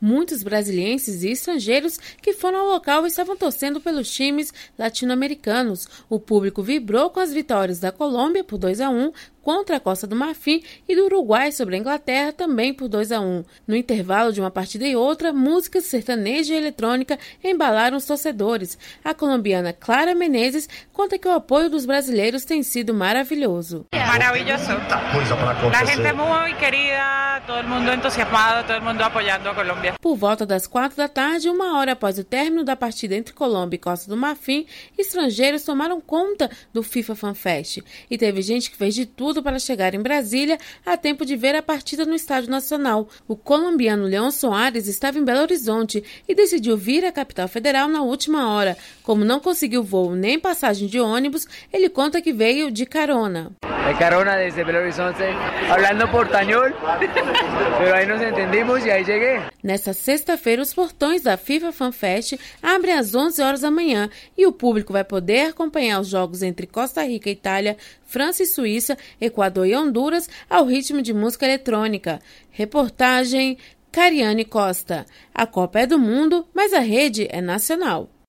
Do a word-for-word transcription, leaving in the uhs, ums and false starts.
Muitos brasilienses e estrangeiros que foram ao local estavam torcendo pelos times latino-americanos. O público vibrou com as vitórias da Colômbia por dois a um contra a Costa do Marfim e do Uruguai sobre a Inglaterra também por dois a um. No intervalo de uma partida e outra, músicas sertaneja e eletrônica embalaram os torcedores. A colombiana Clara Menezes conta que o apoio dos brasileiros tem sido maravilhoso. Maravilhoso. A gente é muito querida, todo mundo entusiasmado, todo mundo apoiando a Colômbia. Por volta das quatro da tarde, uma hora após o término da partida entre Colômbia e Costa do Marfim, estrangeiros tomaram conta do FIFA Fan Fest. E teve gente que fez de tudo para chegar em Brasília a tempo de ver a partida no Estádio Nacional. O colombiano Leon Soares estava em Belo Horizonte e decidiu vir à capital federal na última hora. Como não conseguiu voo nem passagem de ônibus, ele conta que veio de carona. De carona desde Belo Horizonte, falando portanhol, mas aí nos entendimos e aí cheguei. Nesta sexta-feira, os portões da FIFA Fan Fest abrem às onze horas da manhã e o público vai poder acompanhar os jogos entre Costa Rica e Itália, França e Suíça, Equador e Honduras ao ritmo de música eletrônica. Reportagem Cariane Costa. A Copa é do mundo, mas a rede é nacional.